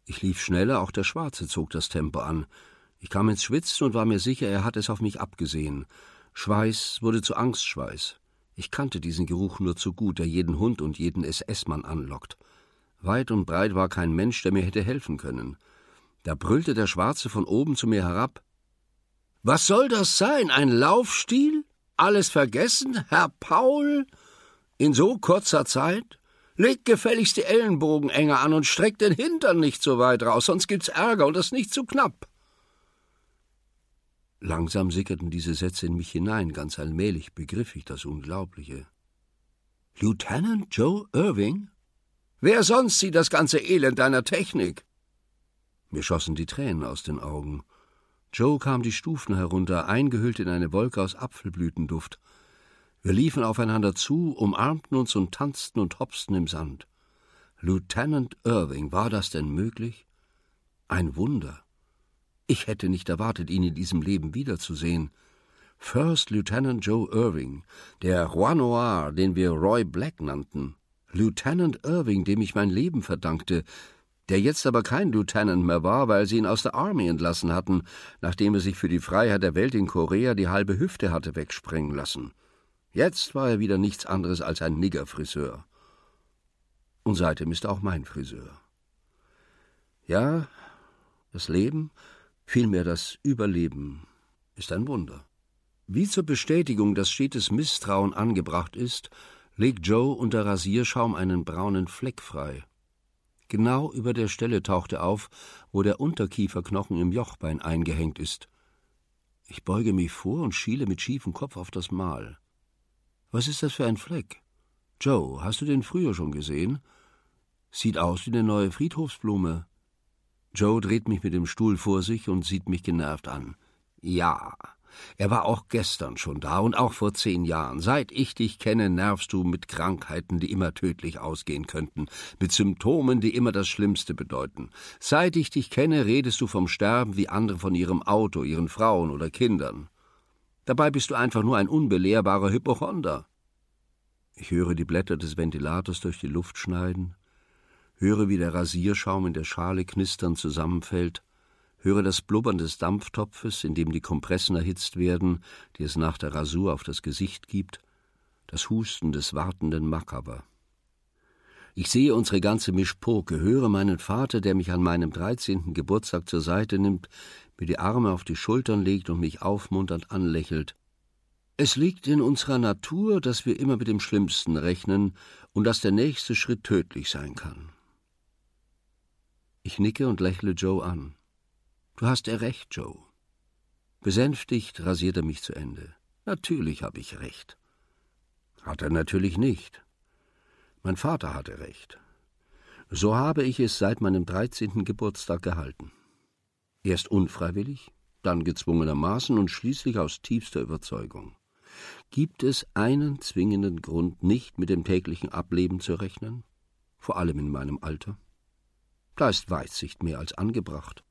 Ich lief schneller, auch der Schwarze zog das Tempo an. Ich kam ins Schwitzen und war mir sicher, er hat es auf mich abgesehen. Schweiß wurde zu Angstschweiß. Ich kannte diesen Geruch nur zu gut, der jeden Hund und jeden SS-Mann anlockt. Weit und breit war kein Mensch, der mir hätte helfen können. Da brüllte der Schwarze von oben zu mir herab. »Was soll das sein? Ein Laufstil? Alles vergessen, Herr Paul? In so kurzer Zeit? Legt gefälligst die Ellenbogen enger an und streckt den Hintern nicht so weit raus, sonst gibt's Ärger und das nicht zu knapp.« Langsam sickerten diese Sätze in mich hinein, ganz allmählich begriff ich das Unglaubliche. »Lieutenant Joe Irving? Wer sonst sieht das ganze Elend deiner Technik?« Mir schossen die Tränen aus den Augen. Joe kam die Stufen herunter, eingehüllt in eine Wolke aus Apfelblütenduft. Wir liefen aufeinander zu, umarmten uns und tanzten und hopsten im Sand. Lieutenant Irving, war das denn möglich? Ein Wunder. Ich hätte nicht erwartet, ihn in diesem Leben wiederzusehen. First Lieutenant Joe Irving, der Roi Noir, den wir Roy Black nannten. Lieutenant Irving, dem ich mein Leben verdankte, der jetzt aber kein Lieutenant mehr war, weil sie ihn aus der Army entlassen hatten, nachdem er sich für die Freiheit der Welt in Korea die halbe Hüfte hatte wegsprengen lassen. Jetzt war er wieder nichts anderes als ein Niggerfriseur. Und seitdem ist er auch mein Friseur. Ja, das Leben, vielmehr das Überleben, ist ein Wunder. Wie zur Bestätigung, dass stetes Misstrauen angebracht ist, legt Joe unter Rasierschaum einen braunen Fleck frei. Genau über der Stelle taucht er auf, wo der Unterkieferknochen im Jochbein eingehängt ist. Ich beuge mich vor und schiele mit schiefem Kopf auf das Mal. Was ist das für ein Fleck? Joe, hast du den früher schon gesehen? Sieht aus wie eine neue Friedhofsblume. Joe dreht mich mit dem Stuhl vor sich und sieht mich genervt an. Ja, er war auch gestern schon da und auch vor 10 Jahren. Seit ich dich kenne, nervst du mit Krankheiten, die immer tödlich ausgehen könnten, mit Symptomen, die immer das Schlimmste bedeuten. Seit ich dich kenne, redest du vom Sterben wie andere von ihrem Auto, ihren Frauen oder Kindern. Dabei bist du einfach nur ein unbelehrbarer Hypochonder. Ich höre die Blätter des Ventilators durch die Luft schneiden, höre, wie der Rasierschaum in der Schale knisternd zusammenfällt, höre das Blubbern des Dampftopfes, in dem die Kompressen erhitzt werden, die es nach der Rasur auf das Gesicht gibt, das Husten des wartenden Makaber. Ich sehe unsere ganze Mischpoke, höre meinen Vater, der mich an meinem 13. Geburtstag zur Seite nimmt, mir die Arme auf die Schultern legt und mich aufmunternd anlächelt. Es liegt in unserer Natur, dass wir immer mit dem Schlimmsten rechnen und dass der nächste Schritt tödlich sein kann. Ich nicke und lächle Joe an. »Du hast ja recht, Joe.« Besänftigt rasiert er mich zu Ende. »Natürlich habe ich recht.« Hat er natürlich nicht. Mein Vater hatte recht. So habe ich es seit meinem 13. Geburtstag gehalten. Erst unfreiwillig, dann gezwungenermaßen und schließlich aus tiefster Überzeugung. Gibt es einen zwingenden Grund, nicht mit dem täglichen Ableben zu rechnen? Vor allem in meinem Alter? Da ist Weitsicht mehr als angebracht.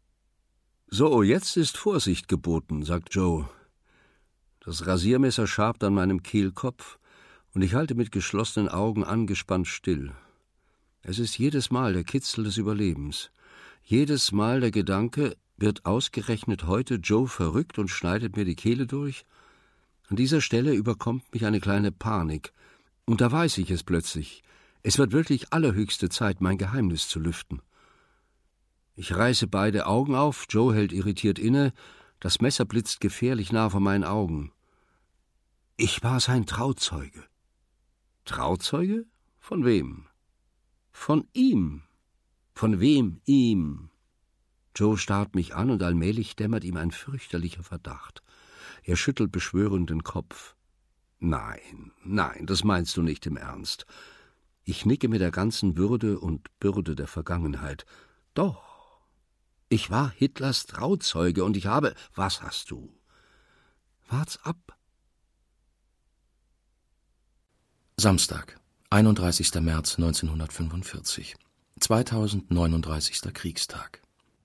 »So, jetzt ist Vorsicht geboten«, sagt Joe. Das Rasiermesser schabt an meinem Kehlkopf, und ich halte mit geschlossenen Augen angespannt still. Es ist jedes Mal der Kitzel des Überlebens. Jedes Mal der Gedanke, wird ausgerechnet heute Joe verrückt und schneidet mir die Kehle durch? An dieser Stelle überkommt mich eine kleine Panik. Und da weiß ich es plötzlich. Es wird wirklich allerhöchste Zeit, mein Geheimnis zu lüften. Ich reiße beide Augen auf, Joe hält irritiert inne, das Messer blitzt gefährlich nah vor meinen Augen. Ich war sein Trauzeuge. Trauzeuge? Von wem? Von ihm. Von wem ihm? Joe starrt mich an und allmählich dämmert ihm ein fürchterlicher Verdacht. Er schüttelt beschwörend den Kopf. Nein, das meinst du nicht im Ernst. Ich nicke mit der ganzen Würde und Bürde der Vergangenheit. Doch. Ich war Hitlers Trauzeuge und ich habe... Was hast du? Wart's ab. Samstag, 31. März 1945. 2039. Kriegstag.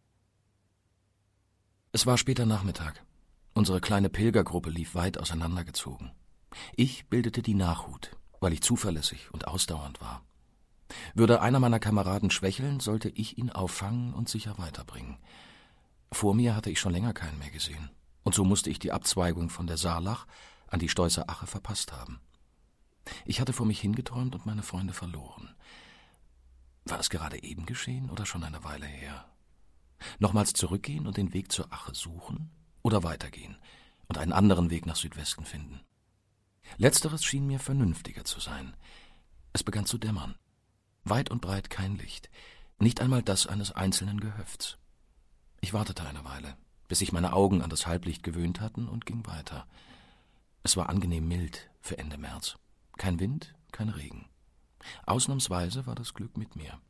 Es war später Nachmittag. Unsere kleine Pilgergruppe lief weit auseinandergezogen. Ich bildete die Nachhut, weil ich zuverlässig und ausdauernd war. Würde einer meiner Kameraden schwächeln, sollte ich ihn auffangen und sicher weiterbringen. Vor mir hatte ich schon länger keinen mehr gesehen. Und so musste ich die Abzweigung von der Saarlach an die Steusser Ache verpasst haben. Ich hatte vor mich hingeträumt und meine Freunde verloren. War es gerade eben geschehen oder schon eine Weile her? Nochmals zurückgehen und den Weg zur Ache suchen oder weitergehen und einen anderen Weg nach Südwesten finden? Letzteres schien mir vernünftiger zu sein. Es begann zu dämmern. Weit und breit kein Licht, nicht einmal das eines einzelnen Gehöfts. Ich wartete eine Weile, bis sich meine Augen an das Halblicht gewöhnt hatten und ging weiter. Es war angenehm mild für Ende März. Kein Wind, kein Regen. Ausnahmsweise war das Glück mit mir.